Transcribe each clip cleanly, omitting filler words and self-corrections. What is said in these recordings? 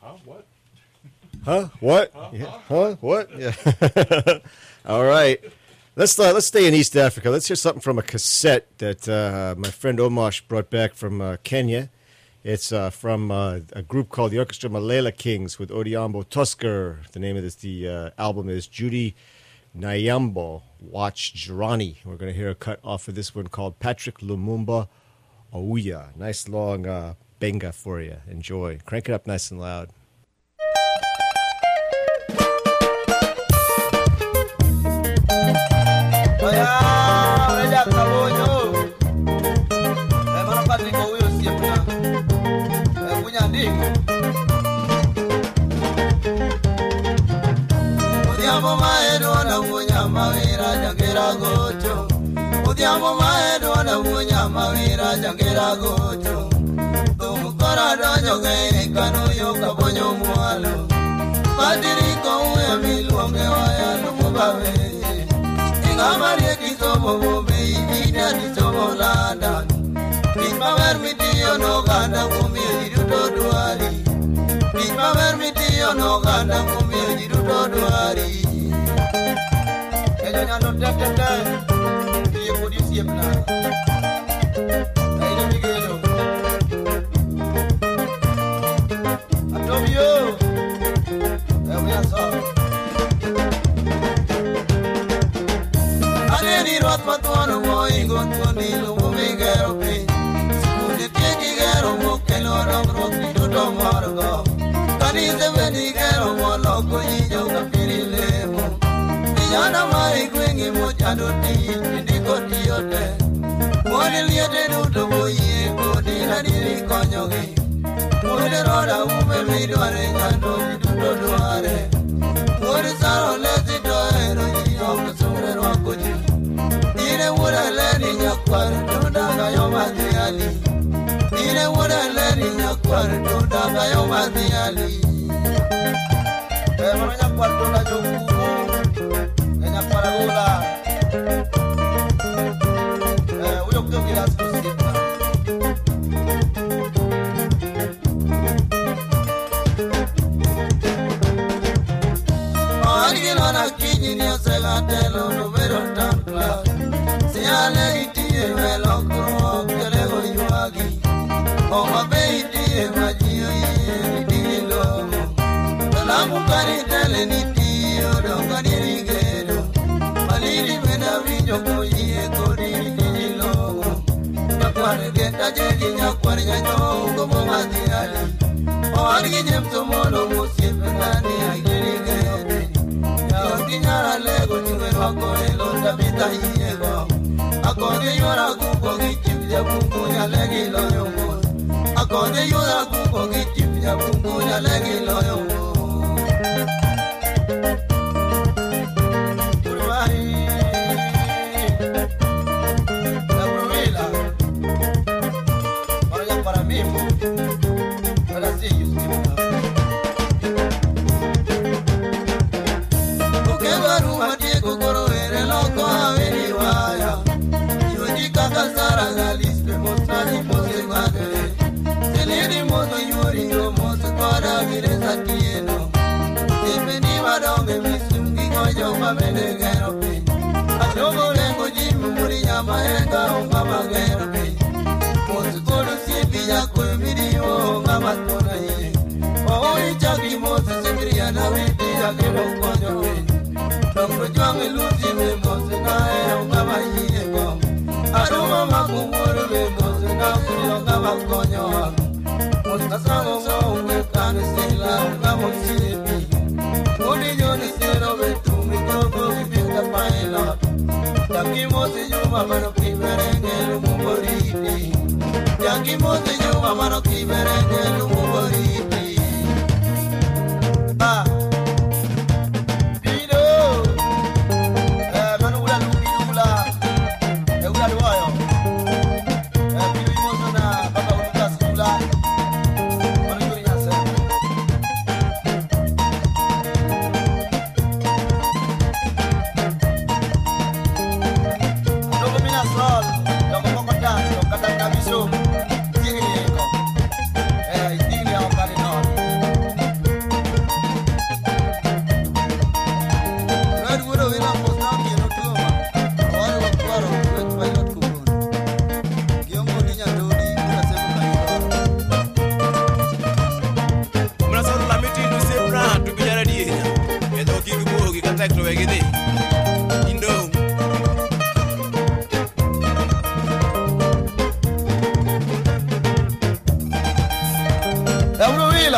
What? Huh? What? Yeah. Huh? What? Yeah. All right. Let's stay in East Africa. Let's hear something from a cassette that my friend Omosh brought back from Kenya. It's from a group called the Orchestra Malela Kings with Odhiambo Tusker. The name of the album is Judy Nyambo, Watch Jirani. We're going to hear a cut off of this one called Patrick Lumumba Ouya. Nice long benga for you. Enjoy. Crank it up nice and loud. Udiamo maedo na munya mawira jangera gocho. Udiamo maedo na munya mawira jangera gocho. Tumukora dojo gei kanu yo kabonyo mualo. Padiri kowe miluonge waya lumubawe. Ingamari kisomo bobe ina disomo landa. Kismawer mitiyo no ganda kumi jiruto duari. Kismawer mitiyo no ganda kumi jiruto duari. Ejo nyalo tetete. Iye kodi siepna. Ejo migelo. Atobio. Aneni rot matuano mo ingon tuanilo mo migero pi. Sikundi tieki gero mo kelo rong minuto morgo. Kanize veni gero mo loko yijo kapiri lemo. Vijana mai kwengi mo chando ti ndiko tiyote. Moni liete nuto mo yie kodi na diri konyogi. Moni roda ume midware nyando minuto duare. Moni saro lezi doero yiyo kusure rwakuji. Ine wura leni nyakwar tundaga yomadhiali. Ine wura leni nyakwar tundaga yomadhiali. Mwana nyakwar tundaga jokumo. Nyakwar agula. Uyo kuyo kilas kusipna. Origilona kijini osegatelo numero tankla. Siale itie velo kuro kelego yuagi. Oma be itie majio ye itie lomo. Talamu kari tele nitio donga dirigero. Maliri mena vinyo koye kodi itie lomo. Nyakware geta jeji nyakware nyanyo como madiali. Origi jemso mono musiepe nani agirigero. Nyara lego nywe wako elo tabita yego. Akone yora kuko gichipja kuko nyalegi loyongo. Akone yora kuko gichipja kuko nyalegi loyongo. Uruari Uruila Para para mimo Para si yustimuka. Kukoro ere loko averi waya. Yodi kakasara galispe mosani pose magre. Selini moto yuri yo moto kora vire satieno. Tipeni vadonge misungi kojo mamene gero pe. Adogo lengo jimu muri nyama ega onga magero pe. Moto koro sipi ya kwe video onga matona ye. Owi chaki moto semiri ya witi ya kero kojo pe. Dongo juange luti me mose na era unga mahiego. Aroma makumuru me mose na kuyo unga makonyo. Mosta sango so unge kane sila unga mosilepi. Odi joni sero betu mi togo vipita paila. Yaki mose juma mano kiberenge lumumoriti. Yaki mose juma mano kiberenge lumumoriti. Ah. Kata kami so, tinggi ni kau. Tinggi awak kali.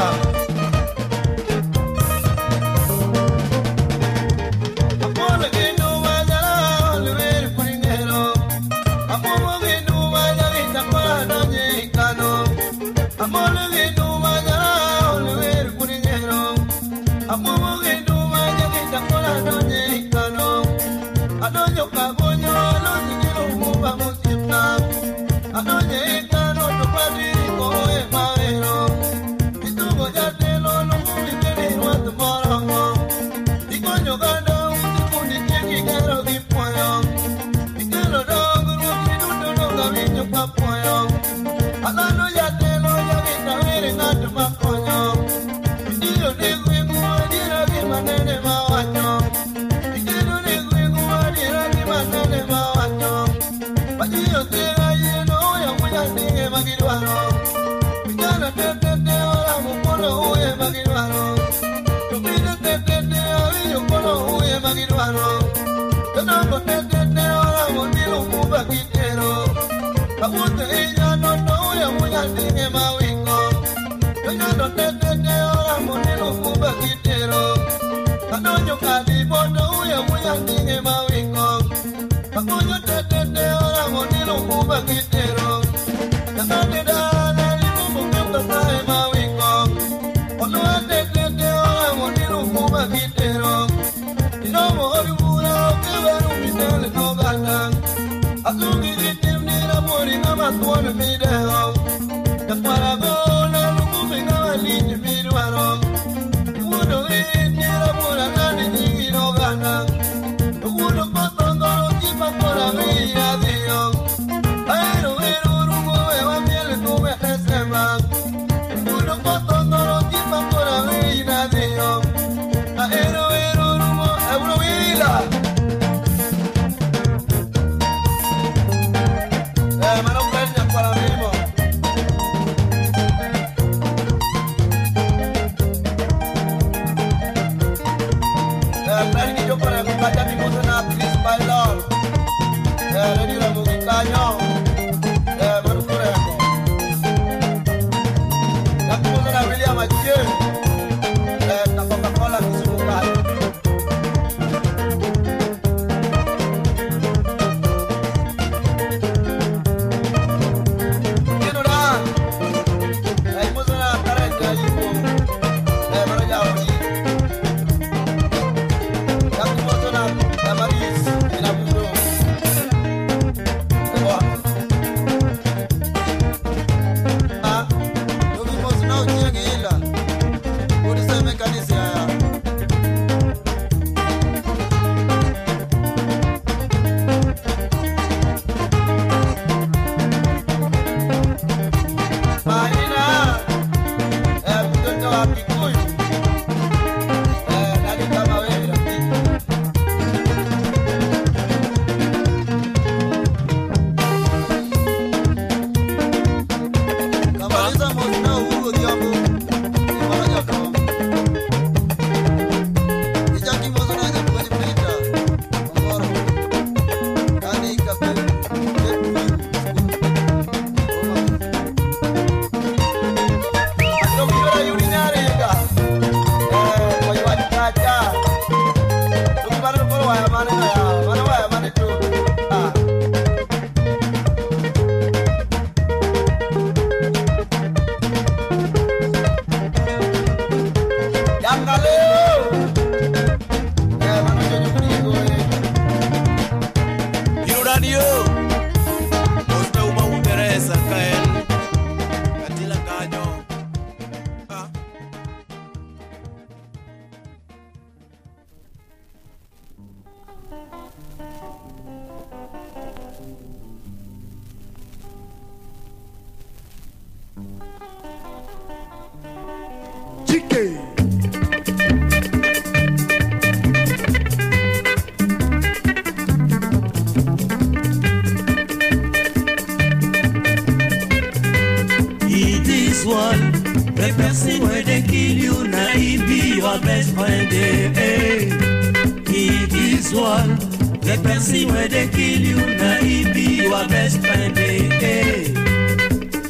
I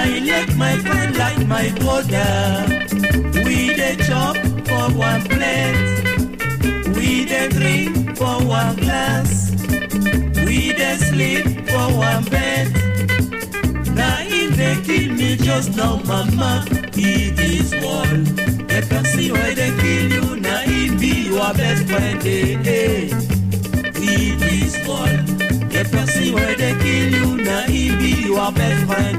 I like my friend like my brother. We dey chop for one plate. We dey drink for one glass. We dey sleep for one bed. Now if they kill me just now, mama, it is war. The person where they kill you, now it be your best friend. It is war. The person where they kill you, now it be your best friend.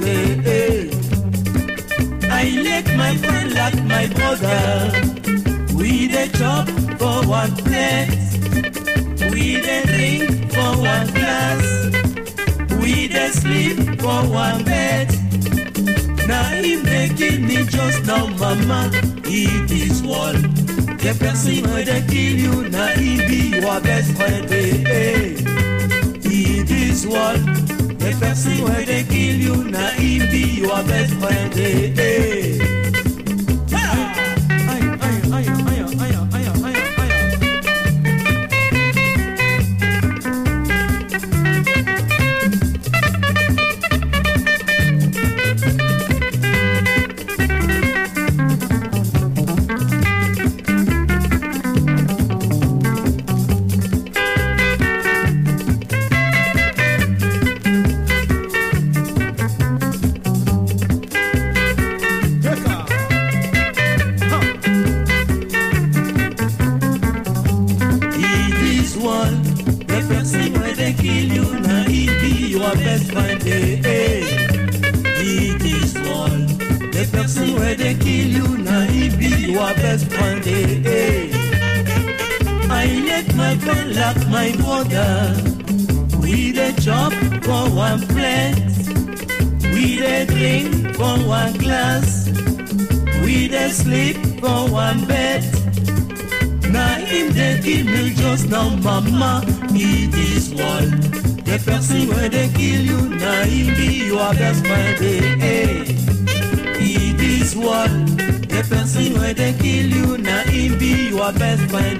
I like my friend like my brother. We dey chop for one plate. We dey drink for one glass. We dey sleep for one bed. Now if they kill me just now, mama, it is war. The person where they kill you, now it be your best friend. It is war. The person where they kill you, now it be your best friend. Sleep for one bed. Now if they kill me just now, mama, it is war. The person where they kill you, now it be your best friend. It is war. The person where they kill you, now it be your best friend.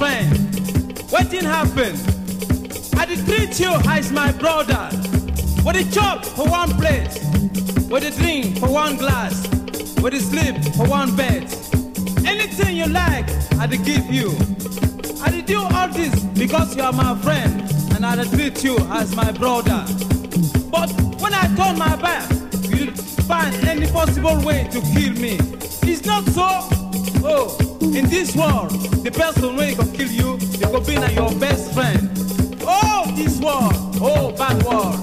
friend. What didn't happen? I did treat you as my brother. With a chop for one place, with a drink for one glass, with a sleep for one bed. Anything you like, I did give you. I did do all this because you are my friend, and I did treat you as my brother. But when I turn my back, you find any possible way to kill me. It's not so. Oh, in this world, the person who can kill you, they could be your best friend. Oh, this world, oh, bad world.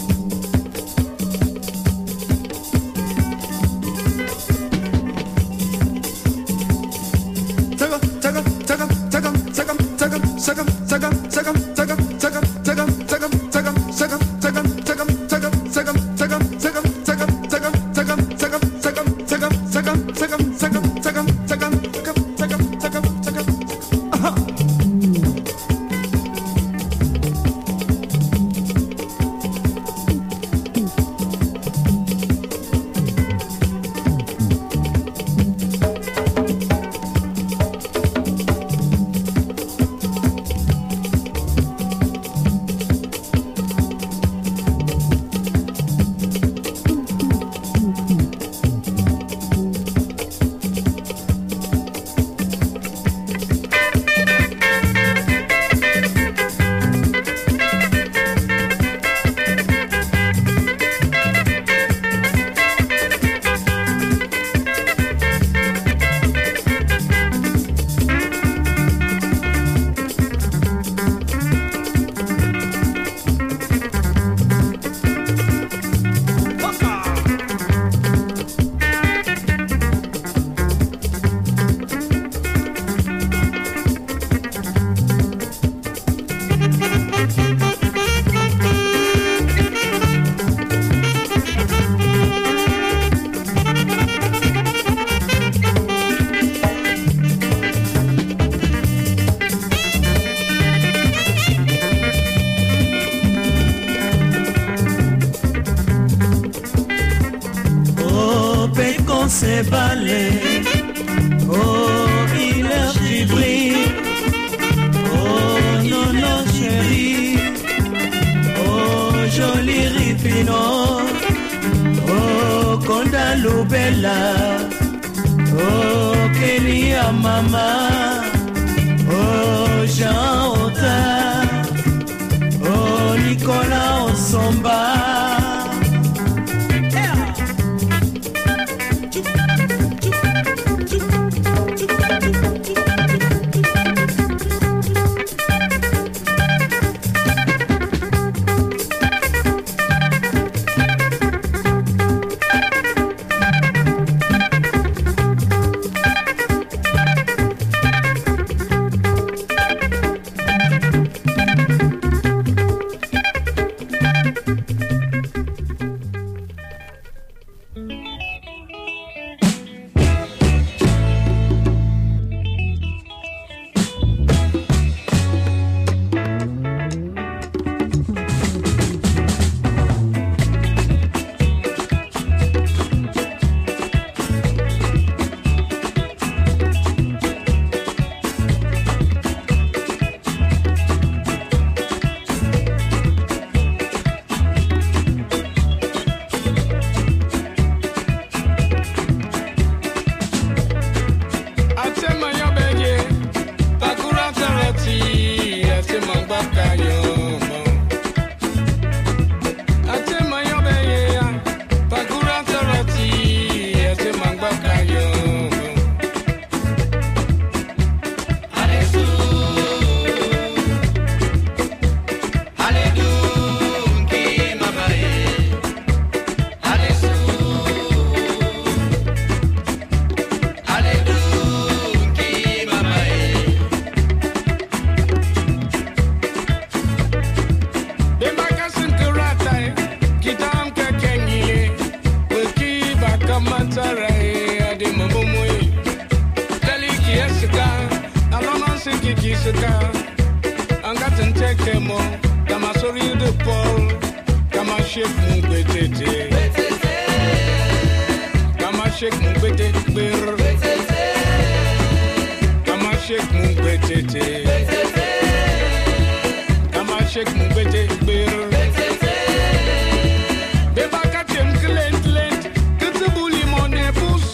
C'est balai, oh il est vibré, oh non non chérie, oh joli ripino, oh Kondalo Bella, oh Kelia Mama, oh Jean Ota, oh Nicolas Osomba. Shake betete. Kama shake mu bete ber. Beba katem klent lent. Kutu buli mone bus.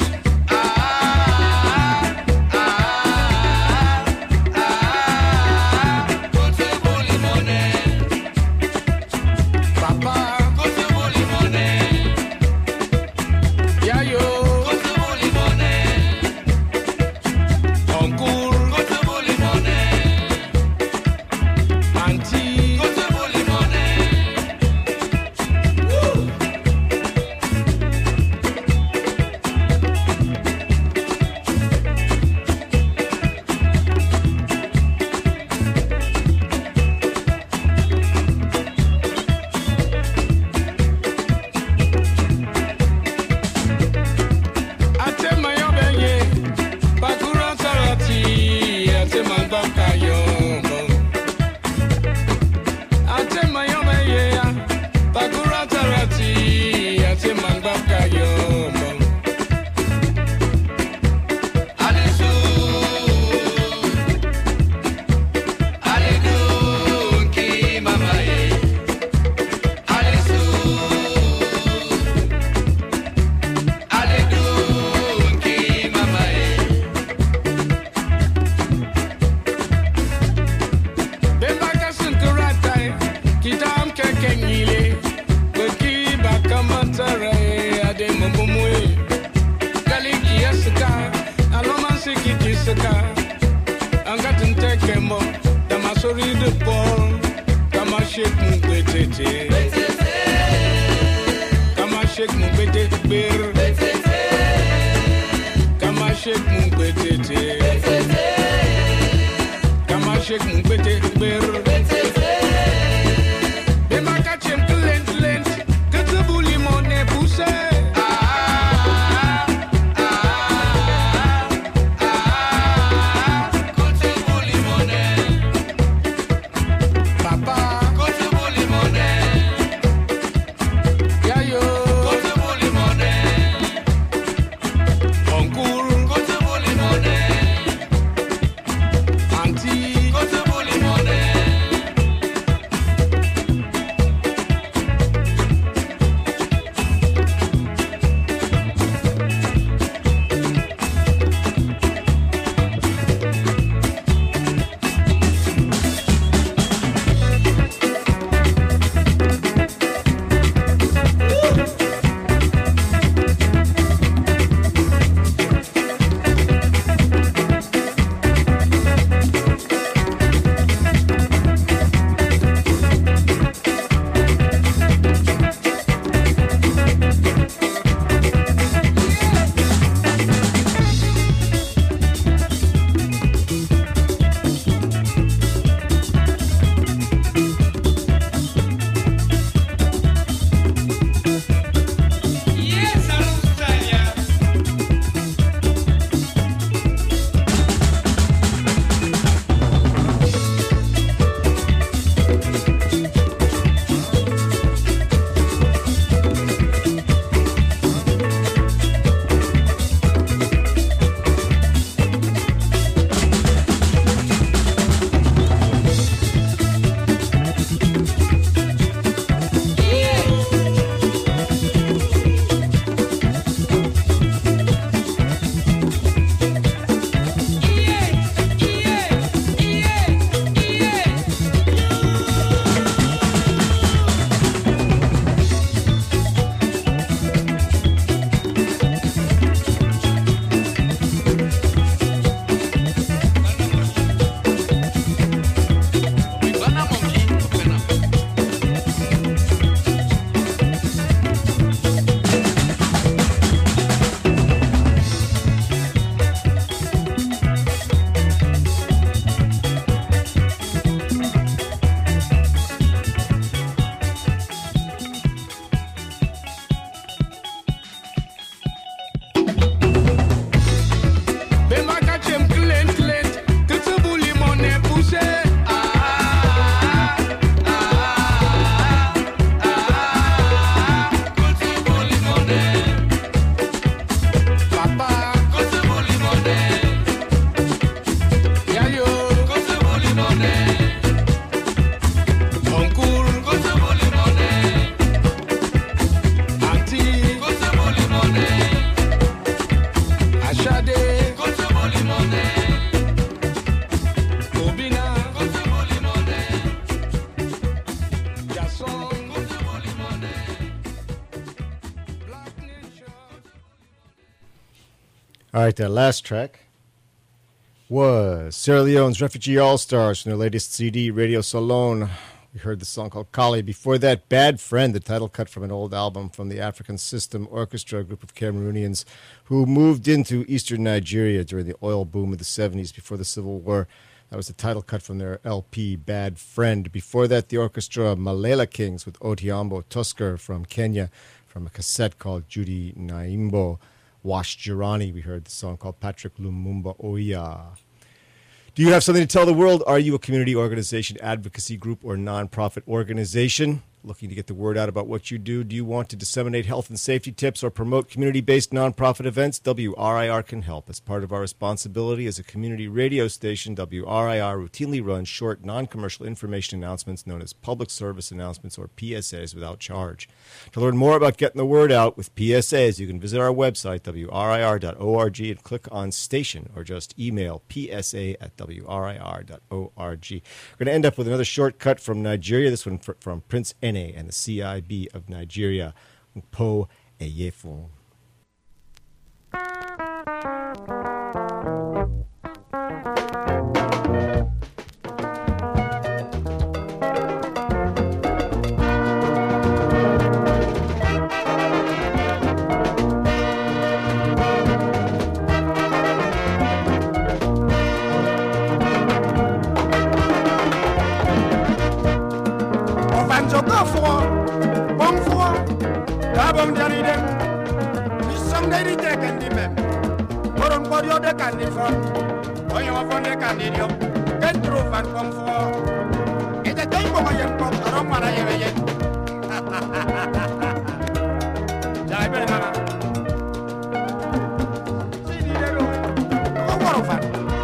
All right, that last track was Sierra Leone's Refugee All-Stars from their latest CD, Radio Salon. We heard the song called Kali. Before that, Bad Friend, the title cut from an old album from the African System Orchestra, a group of Cameroonians who moved into eastern Nigeria during the oil boom of the 70s before the Civil War. That was the title cut from their LP, Bad Friend. Before that, the orchestra Malela Kings with Otiambo Tusker from Kenya from a cassette called Judy Naimbo. Wash Jirani, we heard the song called Patrick Lumumba Oya. Do you have something to tell the world? Are you a community organization, advocacy group, or nonprofit organization? Looking to get the word out about what you do? Do you want to disseminate health and safety tips or promote community-based nonprofit events? WRIR can help. As part of our responsibility as a community radio station, WRIR routinely runs short, non-commercial information announcements known as public service announcements or PSAs without charge. To learn more about getting the word out with PSAs, you can visit our website, WRIR.org, and click on station or just email psa@WRIR.org. We're going to end up with another short cut from Nigeria, this one from Prince Ene and the CIB of Nigeria, Po Eyefun. Bom jani dem, ni song de rite kandi mem. Koron kodio de kandi fon, oyo fon de kandi dio. Ken tro fan kom fo. Ete tay ko yen ko ro mara yewe yen. Jai be mama. Sini de ro. Ko waro fan.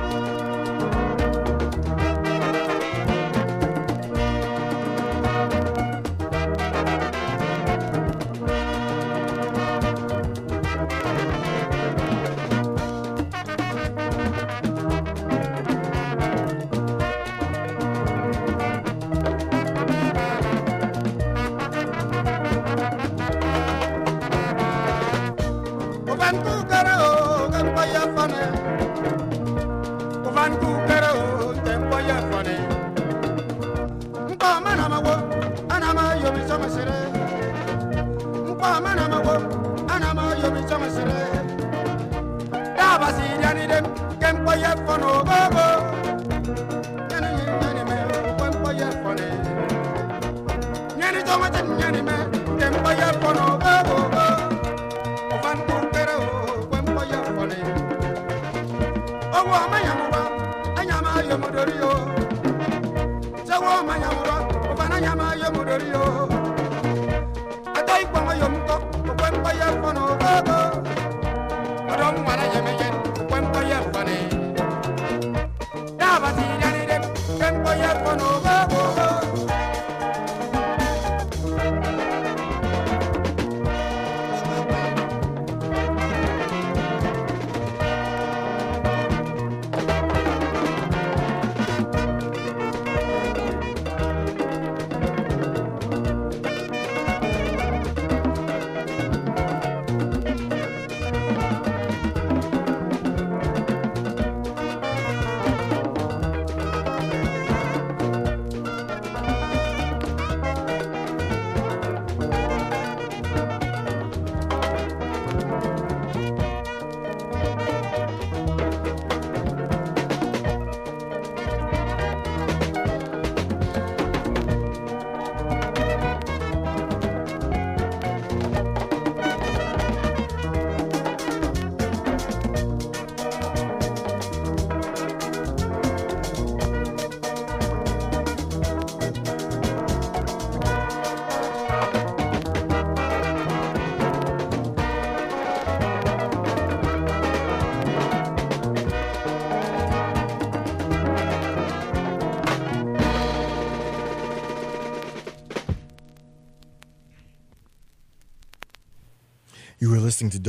You were listening to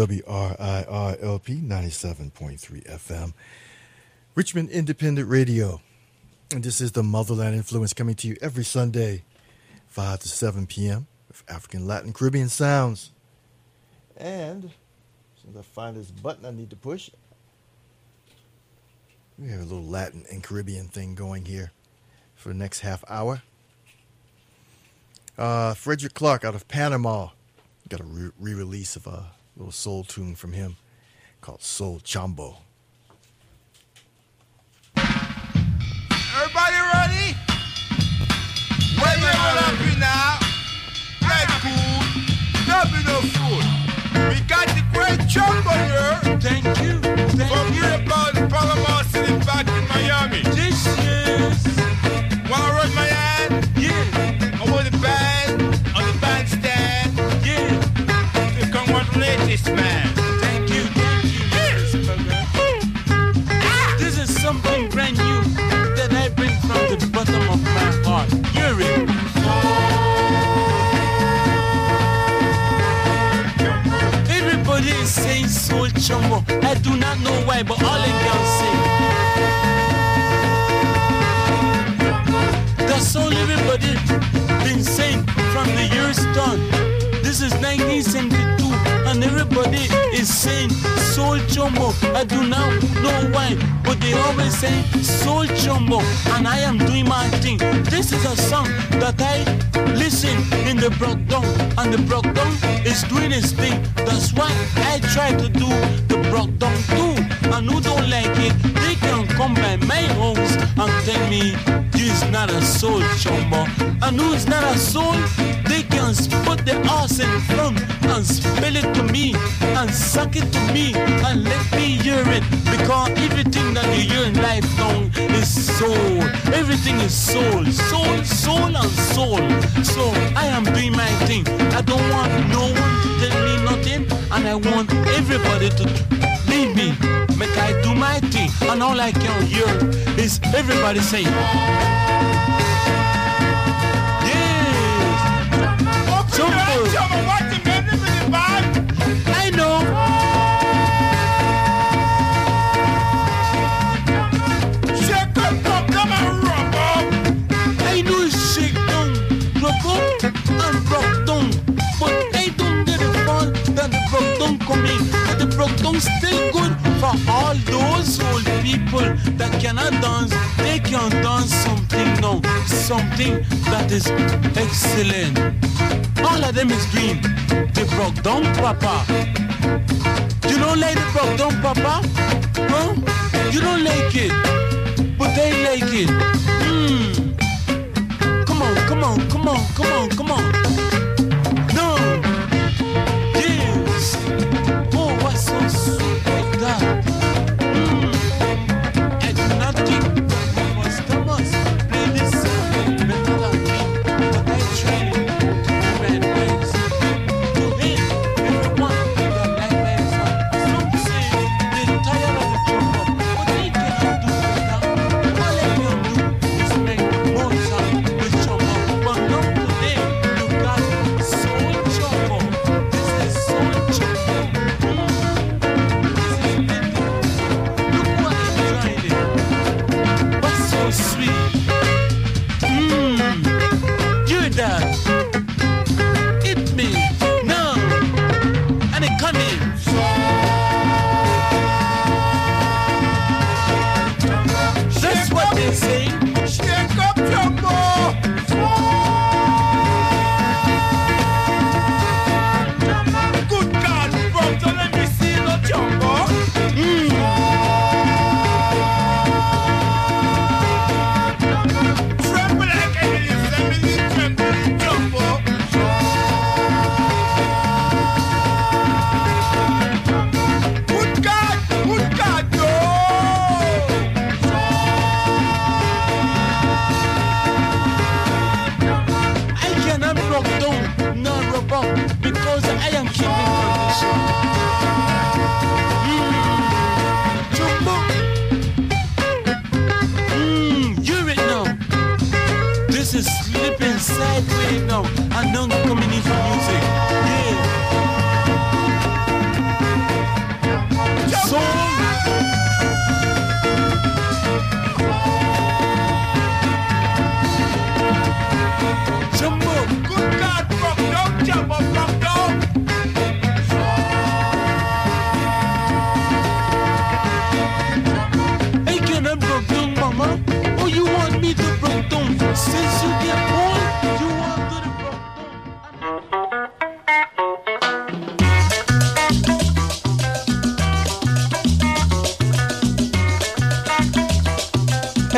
WRIR-LP 97.3 FM, Richmond Independent Radio. And this is the Motherland Influence coming to you every Sunday, 5 to 7 p.m. with African, Latin, Caribbean sounds. And since I find this button I need to push, We have a little Latin and Caribbean thing going here for the next half hour. Frederick Clark out of Panama. Got a re-release of a little soul tune from him called Soul Chambo. Everybody ready? Where you all happy now? Get cool. Don't be no fool. We got the great Chambo here. Thank you. From here about the Panama City back in Miami. This is. Wanna raise my hand? Yeah. I want the band on the bandstand. Yeah. To congratulate this man. Thank you. Yes. This is something brand new that I bring from the bottom of my heart. Hear it. Everybody is saying Soul Chambo. I do not know why, but all I can say. That's all everybody been saying from the years done. This is 1972, and everybody is saying Soul Chambo. I do not know why, but they always say Soul Chambo, and I am doing my thing. This is a song that I listen in the Brockdown, and the Brockdown is doing its thing. That's why I try to do the Brockdown too. And who don't like it, they can come by my house and tell me this is not a Soul Chambo. And who is not a soul, they can put the ass in front and spell it to me and suck it to me and let me hear it, because everything that you hear in life now is soul. Everything is soul, soul, soul and soul. So I am doing my thing. I don't want no one to tell me nothing, and I want everybody to leave me. Make I do my thing, and all I can hear is everybody saying I know. Shake up, come and rub up. I know it's shake down, rock up and rock down. But I don't get the fun that the rock down coming. But the rock down still good for all those old people that cannot dance. They can dance something now, something that is excellent. All of them is doing the Brockdown Papa. You don't like the Brockdown Papa? Huh? You don't like it, but they like it. Come on, come on, come on, come on, come on. No. Yes. Oh, what's so sweet like that? I do not think that was Thomas play this song better than me, but I tried it.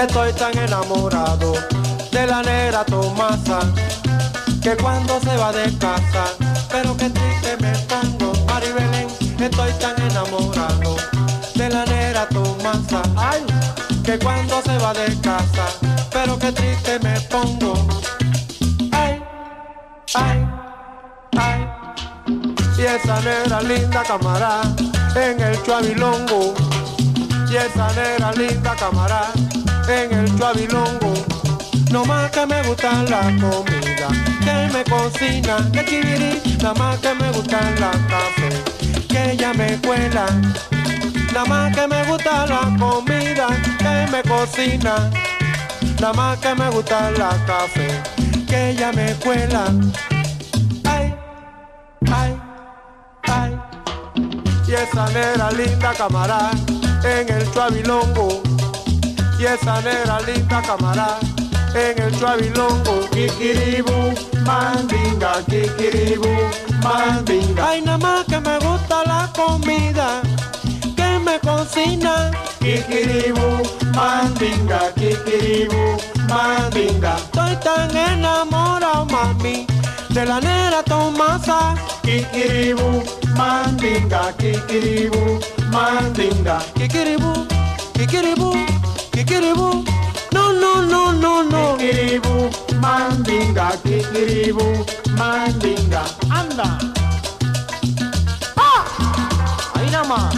Estoy tan enamorado de la negra Tomasa, que cuando se va de casa, pero qué triste me pongo, Maribelén. Estoy tan enamorado de la negra Tomasa, ay, que cuando se va de casa, pero qué triste me pongo. Ay, ay, ay. Y esa negra linda camarada en el chuabilongo. Y esa negra linda camarada en el chuabilongo. No más que me gusta la comida que me cocina, que chiviri. Nada más que me gusta la café que ella me cuela. Nada más que me gusta la comida que me cocina. Nada más que me gusta la café que ella me cuela. Ay, ay, ay. Y esa negra linda camarada en el chuabilongo. Y esa negra linda camarada en el chuabilongo. Kikiribu, mandinga, kikiribu, mandinga. Ay, nada más que me gusta la comida que me cocina. Kikiribu, mandinga, kikiribu, mandinga. Estoy tan enamorado, mami, de la negra Tomasa. Kikiribu, mandinga, kikiribu, mandinga. Kikiribu, kikiribu, kikiribu. No, no, no, no, no. Kikiribu, mandinga, kikiribu, mandinga. Anda. ¡Ah! Ahí nada más.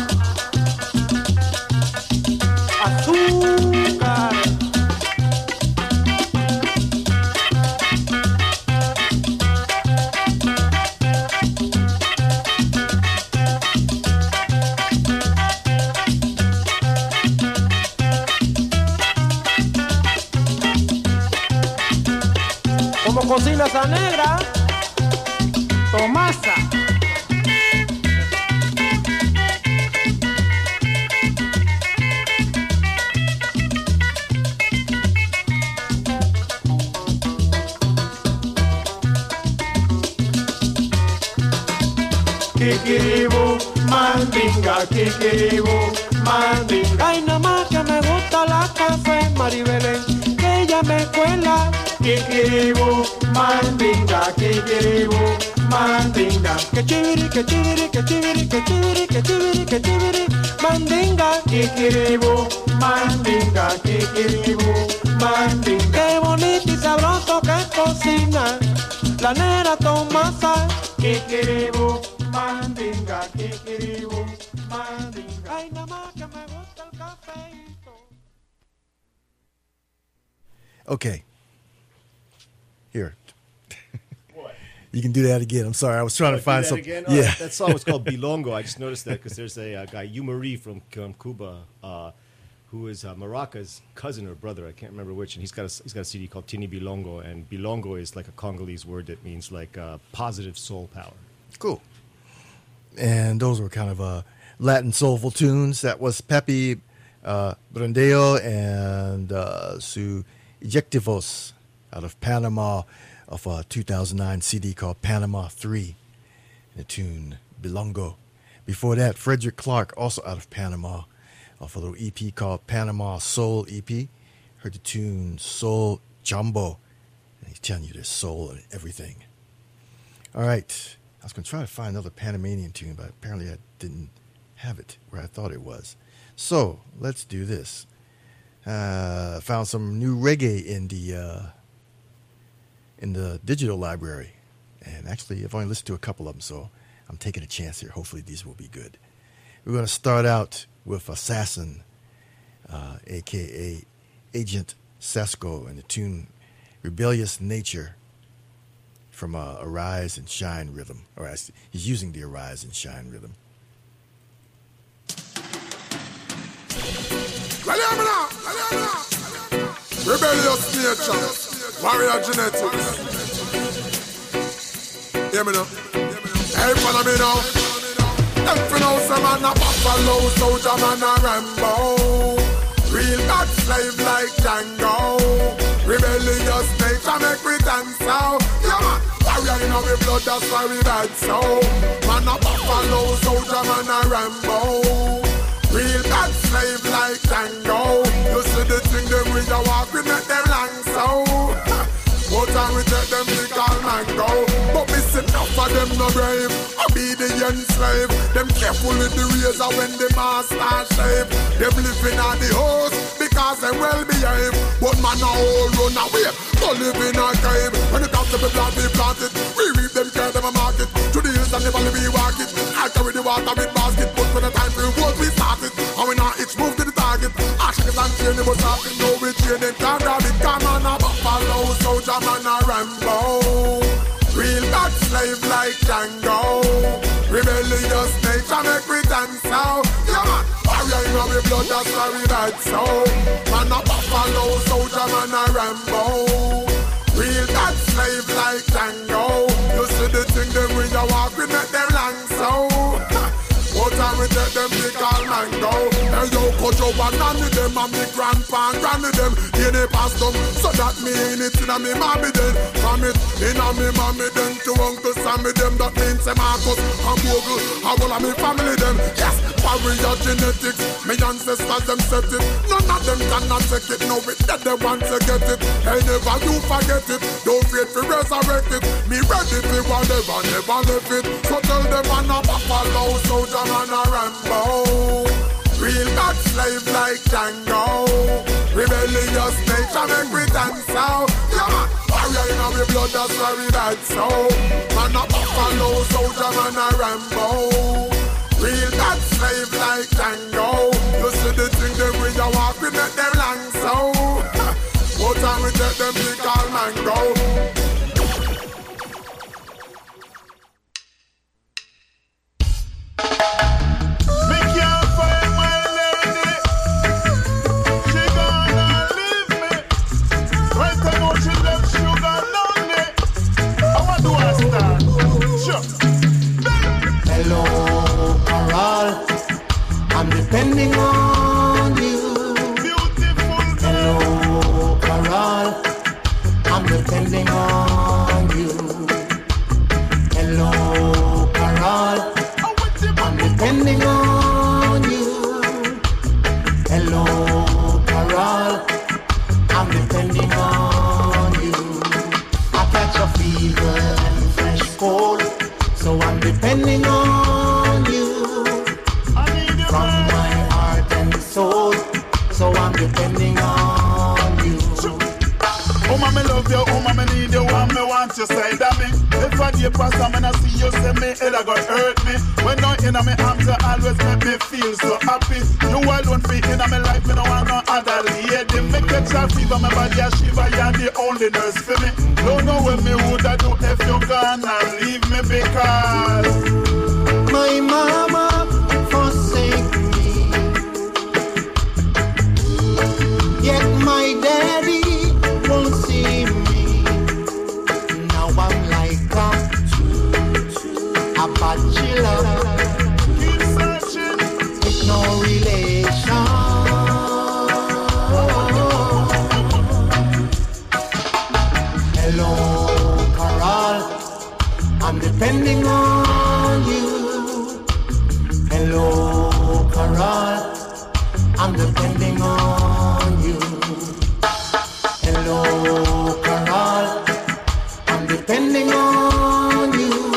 Azúcar. ¿Cómo cocina esa negra? Tomasa. Kikiribu, mandinga, kikiribu, mandinga. Ay, nada más que me gusta la café, Maribelén, que ella me cuela. Kikiribu, mandinga, kikiribu, mandinga. Que chiviri, que chiviri, que chiviri, que chiviri, que chiviri, que chiviri, mandinga. Kikiribu, mandinga, kikiribu, mandinga. Qué bonito y sabroso que cocina la negra Tomasa. Kikiribu, mandinga, kikiribu, mandinga. Ay, nada más que me gusta el cafeito. Okay. Here. What? You can do that again. I'm sorry. I was trying to find something. Again? Yeah. That song was called Bilongo. I just noticed that because there's a guy, Yu Marie from Cuba, who is Maraca's cousin or brother. I can't remember which. And he's got a CD called Tini Bilongo. And Bilongo is like a Congolese word that means like positive soul power. Cool. And those were kind of Latin soulful tunes. That was Pepe Brandeo and Su Ejectivos out of Panama, of a 2009 CD called Panama 3, and the tune Bilongo. Before that, Frederick Clark, also out of Panama, off a little EP called Panama Soul EP. Heard the tune Soul Jumbo. And he's telling you there's soul in everything. All right. I was going to try to find another Panamanian tune, but apparently I didn't have it where I thought it was. So let's do this. Found some new reggae in the digital library. And actually, I've only listened to a couple of them, so I'm taking a chance here. Hopefully these will be good. We're going to start out with Assassin, a.k.a. Agent Sesco, and the tune Rebellious Nature from Arise and Shine rhythm. Or he's using the Arise and Shine rhythm. Rebellious nature. Warrior genetics. Hear me now. Hey, follow me now. If you know some man a buffalo, soldier man a Rambo. Real bad slave like Django. Rebellious nature make we dance out. Yeah man, warrior in our blood, that's why we bad so. Man a buffalo, soldier man a Rambo. Real bad slave like Django. You see the thing them we we a walk, we make them long so. More time we take them to call mango. But we see enough of them no brave, obedient slave. Them careful with the razor when the master shave. Them living on the house because they well behave. But man a all run away, go live in a cave. When it comes to be planted, we reap them, care them a market. To the hills and the valley we walk it. I carry the water with basket, but when the time for work we start it. And we not each move to the target. I shake it and chain the bus off, know we chain them can't grab it. Come on a buffalo, soldier man a Rambo. Real bad slave like Django. Rebellious nature make we dance out. Yeah man, warrior in our blood, that's why we bad so. Man a buffalo, soldier man a Rambo. Real bad slave like Django. You see the thing them when you walk, we make them long so. What time we take them big all mango. Hey yo, Kojo banana them and me grandpa and granny them. Here they pass them, so that me in it in a me mommy then. From it in a me mommy then to Uncle Sammy them. That means say Marcus and Google, all of me family them. Yes, warrior genetics, me ancestors them set it. None of them cannot take it, no it that they want to get it. Hey never you forget it, don't wait for resurrect it. Me ready for whatever, never left it. So tell them I'm a buffalo soldier man a Rambo. Real bad slave like Django. Rebellious nature make we dance out. Yeah man, warrior in our blood, that's why we bad so. Man a buffalo soldier man a Rambo. Real bad slave like Django. You see the thing them when you walk, we make them long so. What time we take them big all mango. Depending on you. Beautiful girl. Hello, Carol. I'm depending on you. Hello, Carol. I'm depending on you. Hello, Carol. I'm depending on you. I catch a fever and fresh cold, so I'm depending on you. From my heart and soul, so I'm depending on you. Oh, mama, love you, oh, mama, need you, and me want you side of me. If I dear pass, I'm gonna see you, say me, it a gonna hurt me. When you're in my arms, you always make me feel so happy. You alone fit in my life, me no want no other lady. Me catch a fever, my body a shiver, you're the only nurse for me. Don't know what me woulda do if you gonna leave me, because my mama forsake me, yet my daddy won't see me. Now I'm like a bachelor, keep searching with no relation. Hello, Carol, I'm depending on you. Hello, Carol, I'm depending on you. Hello, Carol, I'm depending on you.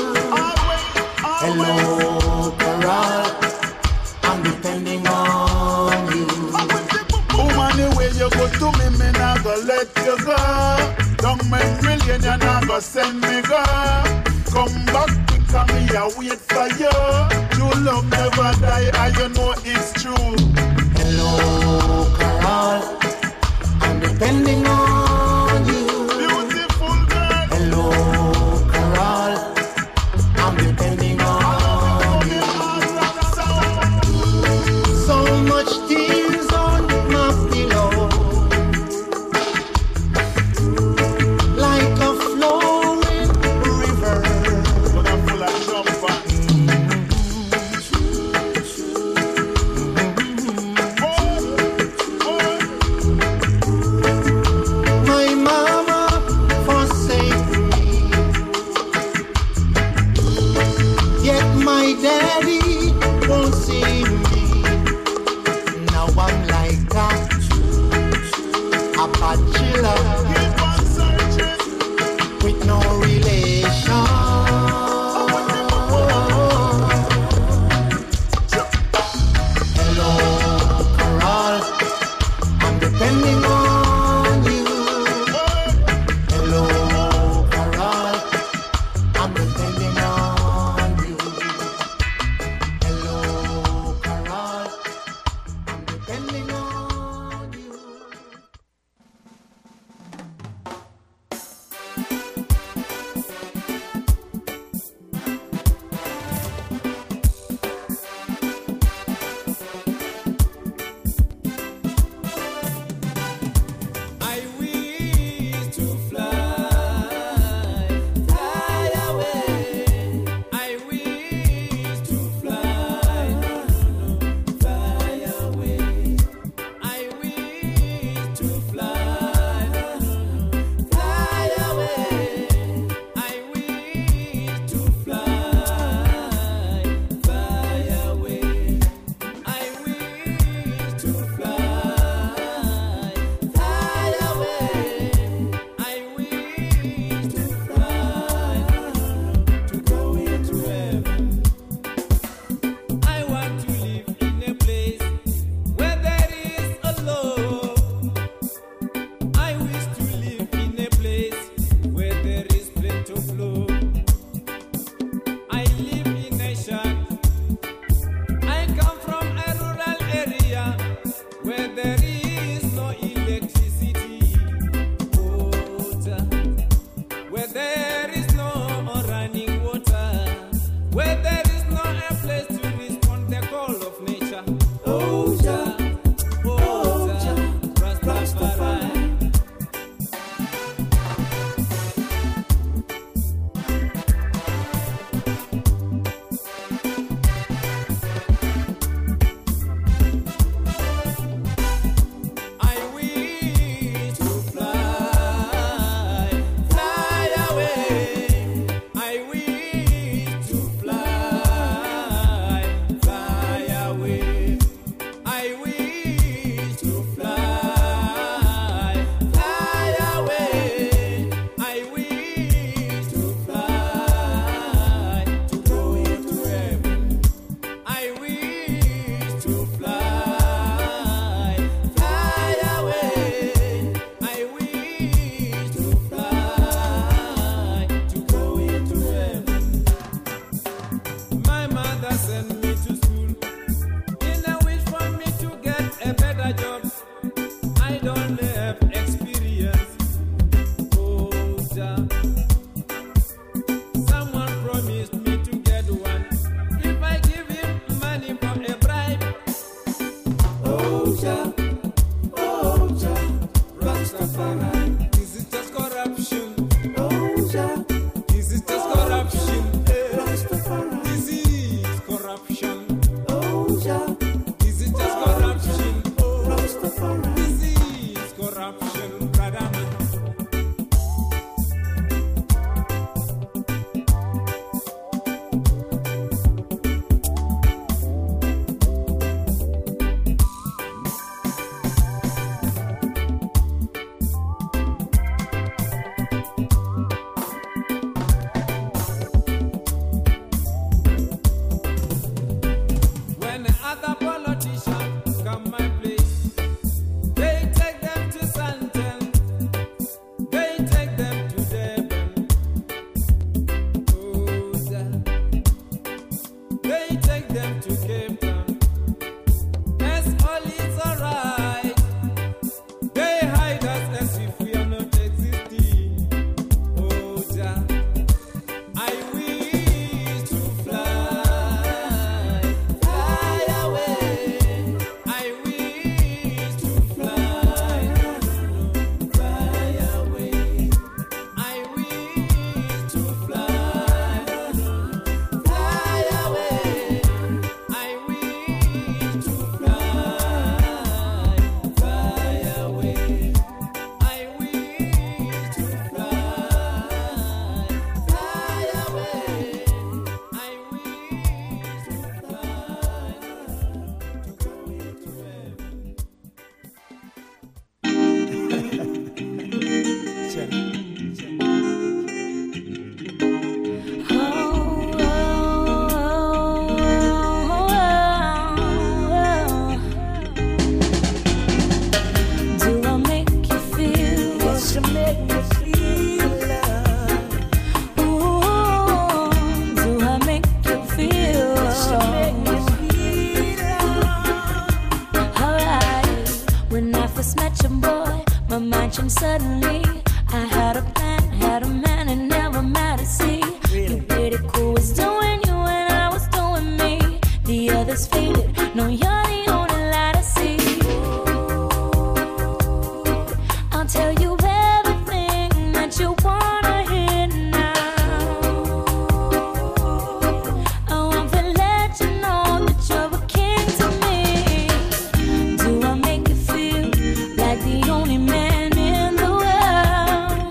Hello, Carol, I'm depending on you. Woman, the way you go to me, me not go let you go. Don't make million, you not go send me go. Come back quick and me a wait for you. True love never die, and you know it's true. Hello, Carol, I'm depending on you. Beautiful girl. Hello, Carol, I'm depending on you. So much tears on my pillow, like a flowing river. But I'm full of jumper. corruption. Oh, yeah. This is just corruption. This is corruption. Oh, yeah. This is just corruption. This is corruption, brother man. When other politicians come my place, they take them to Santon, they take them to Devon, oh, they take them to Cape Town. As all is alright, they hide us as if we are not existing. Oh, I wish to fly, fly away. I wish to fly, fly away. I wish to fly, fly away. I wish to fly, fly away. I wish to fly, fly away. I wish to fly to go into heaven. Do I make you feel? Yes, you make me feel love. Ooh, do I make you feel? Yes, you make me feel love. Alright, when I first met your boy, my mind changed suddenly. I had a plan, had a man, and never met to see. You pretty cool was doing you and I was doing me. The others faded, no, you're the only light I see. I'll tell you everything that you wanna hear now. I want to let you know that you're a king to me. Do I make you feel like the only man in the world?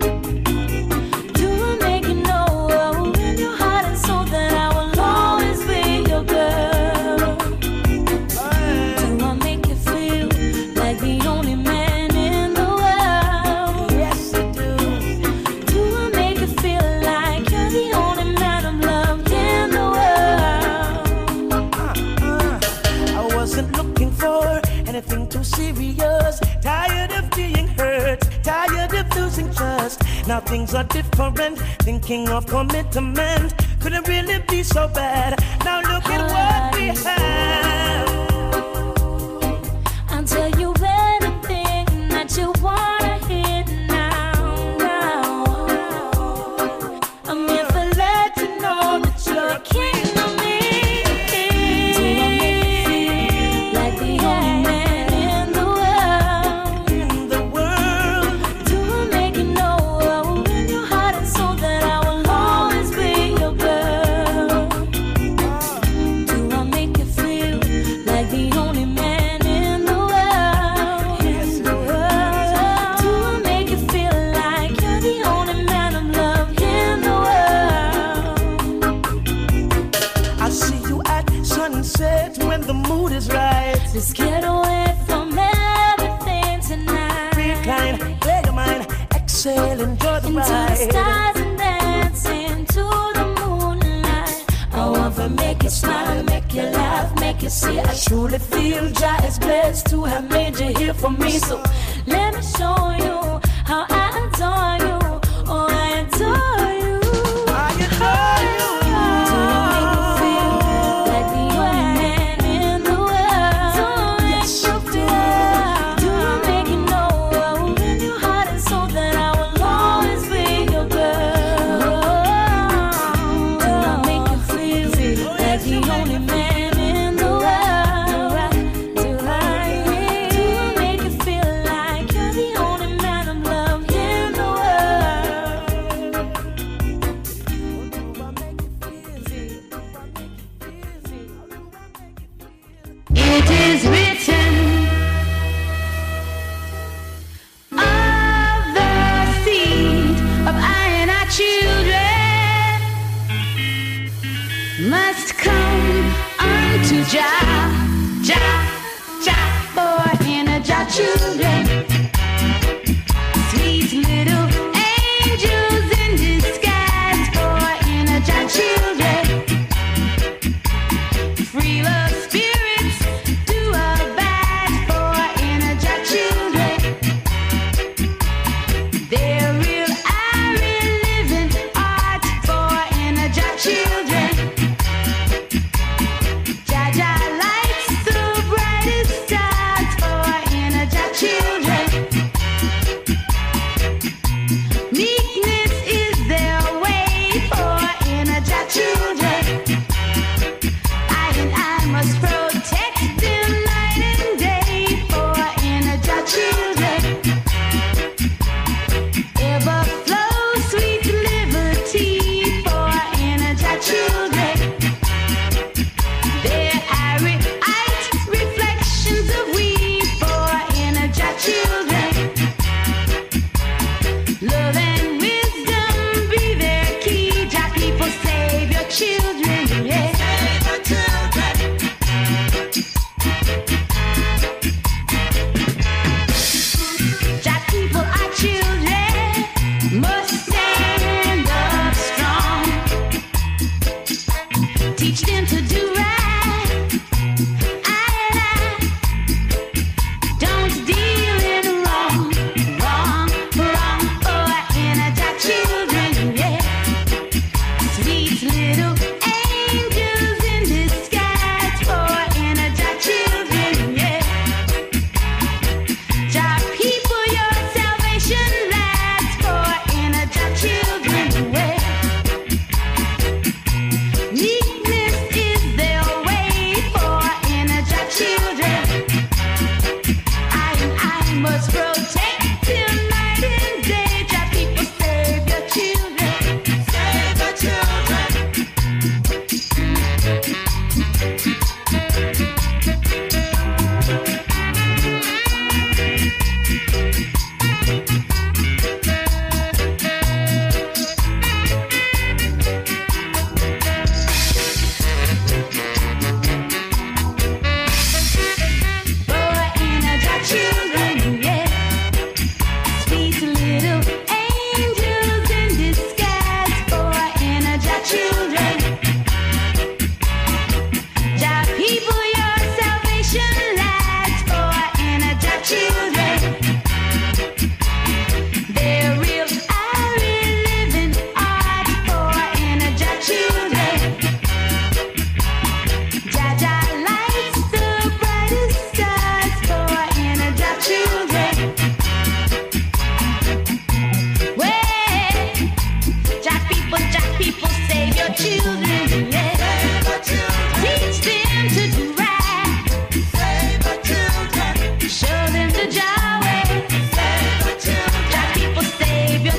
Do I make you know in your heart and soul that I will always be your girl? Do I make you feel like the only man in the world? Yes, I do. Do I make you feel like you're the only man of love in the world? I wasn't looking for anything too serious. Tired of being hurt, tired of losing trust. Now things are different. Thinking of commitment couldn't really be so bad. Now look at what we have. I'll tell you anything that you wanna hear now. I'm here to let you know that you're a king of me. Do I make you feel like the only man in the world? In the world, Do I make you know in your heart and soul that I will always be your girl? Do I make you feel like the only man in the world? yes, Do I make you feel like you're the only man of love in the world? I see you at sunset when the mood is right. Let's get away from everything tonight. Recline, clear your mind, exhale, enjoy the Into the ride. stars and dancing to the moonlight. I want to make you smile, make you laugh, make you see. I truly feel Jah is blessed to have made you here for me. So let me show you how I adore you. Oh, I adore you. I adore you. Do I make you feel like the only man in the world? Do I make you feel? Do I make you know in your heart and soul that I will always be your girl? Do I make you feel like the only man in the world? Do I make you feel like you're the only man of love in the world?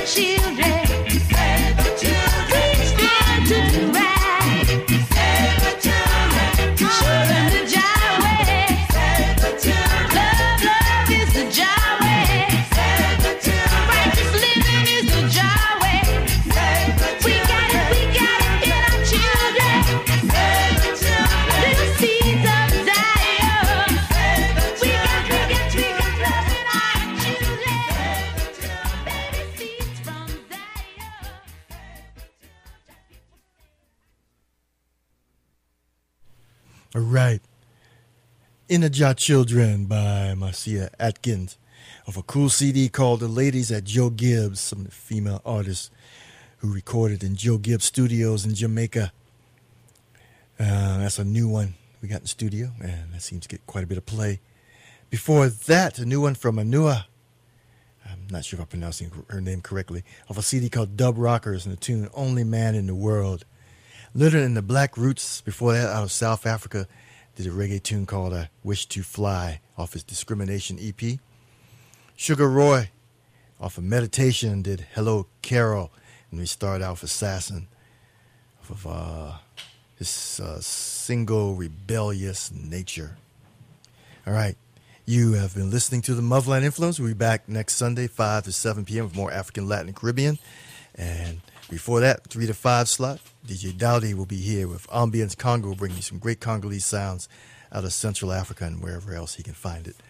children. Save the children. Teach them to do right. Save the children. Show them the Jah way. Save the children. Love is the Jah way. Save the children. Righteous living is the Jah way. Save the children. We got it in our children. Save the children. Little seeds of Zion. Save the children. We got love in our children. Baby seeds from Zion. All right. Inner Jah Children by Marcia Atkins of a cool CD called The Ladies at Joe Gibbs, some of the female artists who recorded in Joe Gibbs Studios in Jamaica. That's a new one we got in studio, and that seems to get quite a bit of play. Before that, a new one from Anua. I'm not sure if I'm pronouncing her name correctly, of a CD called Dub Rockers and the tune Only Man in the World. Littered in the Black Roots, before that, out of South Africa, did a reggae tune called I Wish to Fly off his Discrimination EP. Sugar Roy, off of Meditation, did Hello Carol, and we started out with Assassin, off of his single Rebellious Nature. All right, you have been listening to the Motherland Influence. We'll be back next Sunday, 5 to 7 p.m. with more African, Latin, and Caribbean. And before that, 3 to 5 slot, DJ Dowdy will be here with Ambience Congo, bringing you some great Congolese sounds out of Central Africa and wherever else he can find it.